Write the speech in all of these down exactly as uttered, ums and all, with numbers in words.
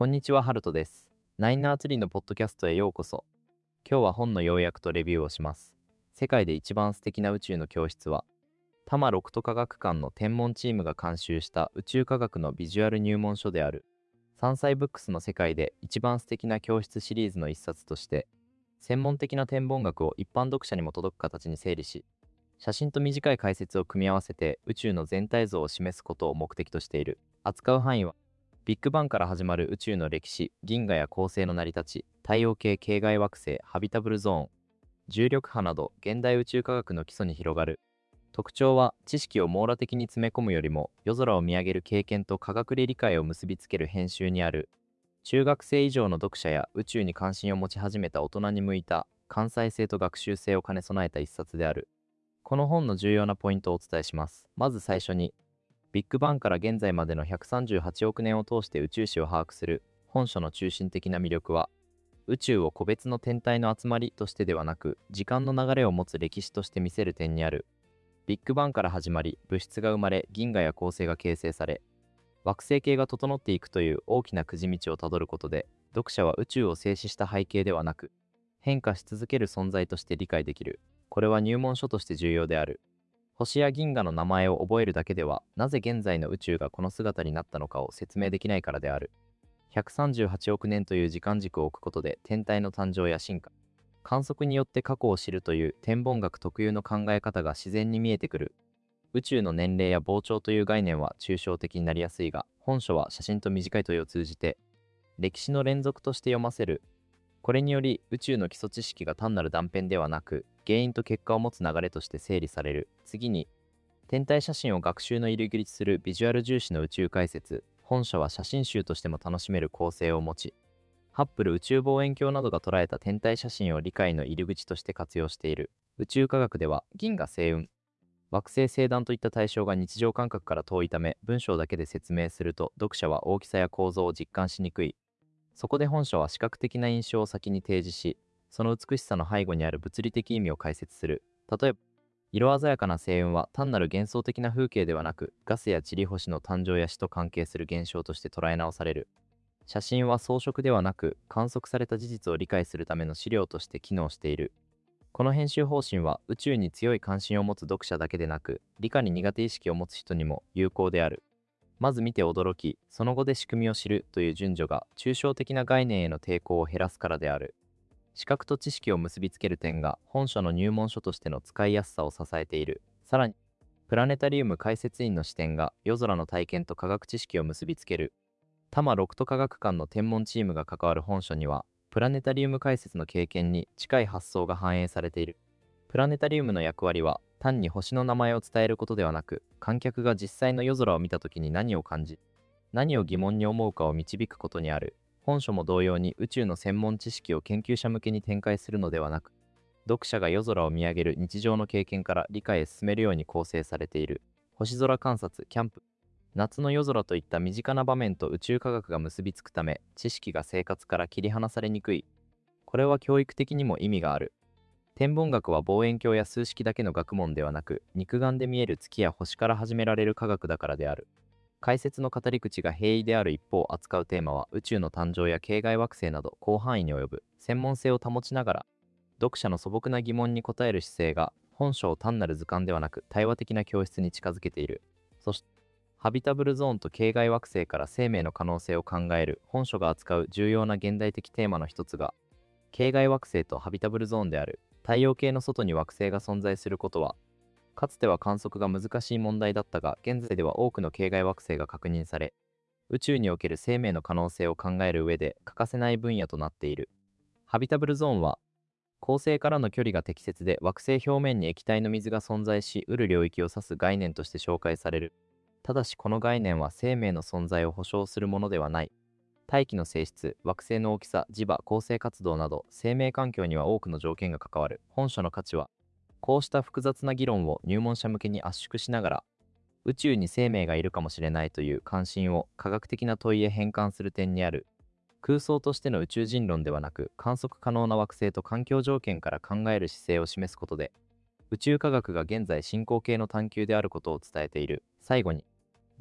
こんにちは、ハルトです。ナインナーツリーのポッドキャストへようこそ。今日は本の要約とレビューをします。世界で一番素敵な宇宙の教室は、多摩六都科学館の天文チームが監修した宇宙科学のビジュアル入門書である。山菜ブックスの世界で一番素敵な教室シリーズの一冊として、専門的な天文学を一般読者にも届く形に整理し、写真と短い解説を組み合わせて宇宙の全体像を示すことを目的としている。扱う範囲は、ビッグバンから始まる宇宙の歴史、銀河や恒星の成り立ち、太陽系系外惑星、ハビタブルゾーン、重力波など現代宇宙科学の基礎に広がる。特徴は、知識を網羅的に詰め込むよりも、夜空を見上げる経験と科学で理解を結びつける編集にある。中学生以上の読者や宇宙に関心を持ち始めた大人に向いた、関西性と学習性を兼ね備えた一冊である。この本の重要なポイントをお伝えします。まず最初に、ビッグバンから現在までのひゃくさんじゅうはちおく年を通して宇宙史を把握する本書の中心的な魅力は、宇宙を個別の天体の集まりとしてではなく、時間の流れを持つ歴史として見せる点にある。ビッグバンから始まり、物質が生まれ、銀河や恒星が形成され、惑星系が整っていくという大きなくじ道をたどることで、読者は宇宙を静止した背景ではなく、変化し続ける存在として理解できる。これは入門書として重要である。星や銀河の名前を覚えるだけでは、なぜ現在の宇宙がこの姿になったのかを説明できないからである。ひゃくさんじゅうはちおく年という時間軸を置くことで、天体の誕生や進化、観測によって過去を知るという天文学特有の考え方が自然に見えてくる。宇宙の年齢や膨張という概念は抽象的になりやすいが、本書は写真と短い問いを通じて、歴史の連続として読ませる。これにより、宇宙の基礎知識が単なる断片ではなく、原因と結果を持つ流れとして整理される。次に、天体写真を学習の入り口するビジュアル重視の宇宙解説。本書は写真集としても楽しめる構成を持ち、ハッブル宇宙望遠鏡などが捉えた天体写真を理解の入り口として活用している。宇宙科学では、銀河星雲、惑星星団といった対象が日常感覚から遠いため、文章だけで説明すると読者は大きさや構造を実感しにくい。そこで本書は視覚的な印象を先に提示し、その美しさの背後にある物理的意味を解説する。例えば、色鮮やかな星雲は単なる幻想的な風景ではなく、ガスや塵星の誕生や死と関係する現象として捉え直される。写真は装飾ではなく、観測された事実を理解するための資料として機能している。この編集方針は宇宙に強い関心を持つ読者だけでなく、理科に苦手意識を持つ人にも有効である。まず見て驚き、その後で仕組みを知るという順序が抽象的な概念への抵抗を減らすからである。視覚と知識を結びつける点が本書の入門書としての使いやすさを支えている。さらに、プラネタリウム解説員の視点が夜空の体験と科学知識を結びつける。多摩六都科学館の天文チームが関わる本書には、プラネタリウム解説の経験に近い発想が反映されている。プラネタリウムの役割は、単に星の名前を伝えることではなく、観客が実際の夜空を見たときに何を感じ、何を疑問に思うかを導くことにある。本書も同様に宇宙の専門知識を研究者向けに展開するのではなく、読者が夜空を見上げる日常の経験から理解へ進めるように構成されている。星空観察、キャンプ、夏の夜空といった身近な場面と宇宙科学が結びつくため、知識が生活から切り離されにくい。これは教育的にも意味がある。天文学は望遠鏡や数式だけの学問ではなく、肉眼で見える月や星から始められる科学だからである。解説の語り口が平易である一方、扱うテーマは宇宙の誕生や系外惑星など広範囲に及ぶ。専門性を保ちながら、読者の素朴な疑問に答える姿勢が、本書を単なる図鑑ではなく対話的な教室に近づけている。そして、ハビタブルゾーンと系外惑星から生命の可能性を考える本書が扱う重要な現代的テーマの一つが、系外惑星とハビタブルゾーンである。太陽系の外に惑星が存在することは、かつては観測が難しい問題だったが、現在では多くの系外惑星が確認され、宇宙における生命の可能性を考える上で欠かせない分野となっている。ハビタブルゾーンは、恒星からの距離が適切で惑星表面に液体の水が存在しうる領域を指す概念として紹介される。ただしこの概念は生命の存在を保証するものではない。大気の性質、惑星の大きさ、磁場、恒星活動など生命環境には多くの条件が関わる。本書の価値は、こうした複雑な議論を入門者向けに圧縮しながら、宇宙に生命がいるかもしれないという関心を科学的な問いへ変換する点にある。空想としての宇宙人論ではなく、観測可能な惑星と環境条件から考える姿勢を示すことで、宇宙科学が現在進行形の探求であることを伝えている。最後に、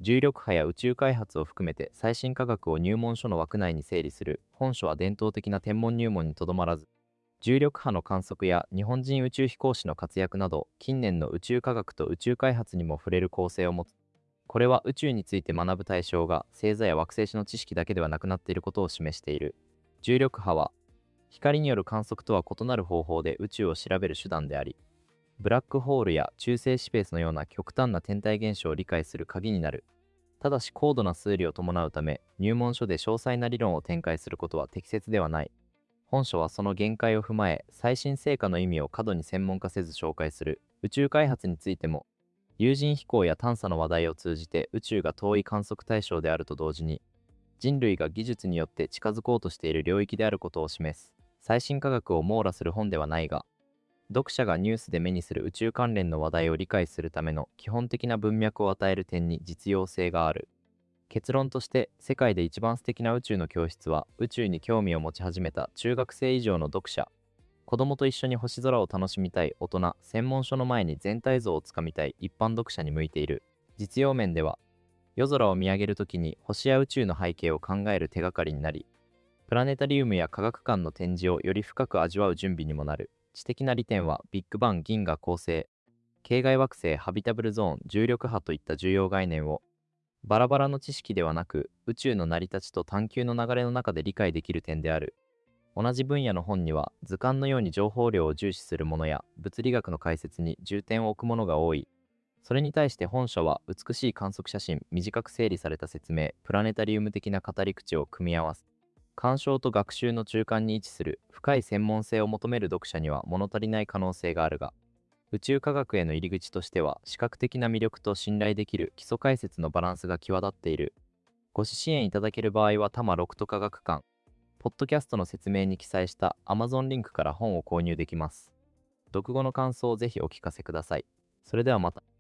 重力波や宇宙開発を含めて最新科学を入門書の枠内に整理する本書は伝統的な天文入門にとどまらず、重力波の観測や日本人宇宙飛行士の活躍など近年の宇宙科学と宇宙開発にも触れる構成を持つ。これは宇宙について学ぶ対象が星座や惑星史の知識だけではなくなっていることを示している。重力波は光による観測とは異なる方法で宇宙を調べる手段であり、ブラックホールや中性子ペースのような極端な天体現象を理解する鍵になる。ただし高度な数理を伴うため、入門書で詳細な理論を展開することは適切ではない。本書はその限界を踏まえ、最新成果の意味を過度に専門化せず紹介する。宇宙開発についても、有人飛行や探査の話題を通じて宇宙が遠い観測対象であると同時に、人類が技術によって近づこうとしている領域であることを示す。最新科学を網羅する本ではないが、読者がニュースで目にする宇宙関連の話題を理解するための基本的な文脈を与える点に実用性がある。結論として、世界で一番素敵な宇宙の教室は、宇宙に興味を持ち始めた中学生以上の読者、子供と一緒に星空を楽しみたい大人、専門書の前に全体像をつかみたい一般読者に向いている。実用面では、夜空を見上げるときに星や宇宙の背景を考える手がかりになり、プラネタリウムや科学館の展示をより深く味わう準備にもなる。知的な利点は、ビッグバン、銀河構成、系外惑星、ハビタブルゾーン、重力波といった重要概念を、バラバラの知識ではなく、宇宙の成り立ちと探求の流れの中で理解できる点である。同じ分野の本には、図鑑のように情報量を重視するものや、物理学の解説に重点を置くものが多い。それに対して本書は、美しい観測写真、短く整理された説明、プラネタリウム的な語り口を組み合わせ、鑑賞と学習の中間に位置する深い専門性を求める読者には物足りない可能性があるが、宇宙科学への入り口としては、視覚的な魅力と信頼できる基礎解説のバランスが際立っている。ご支援いただける場合は、多摩六都科学館、ポッドキャストの説明に記載した Amazon リンクから本を購入できます。読後の感想をぜひお聞かせください。それではまた。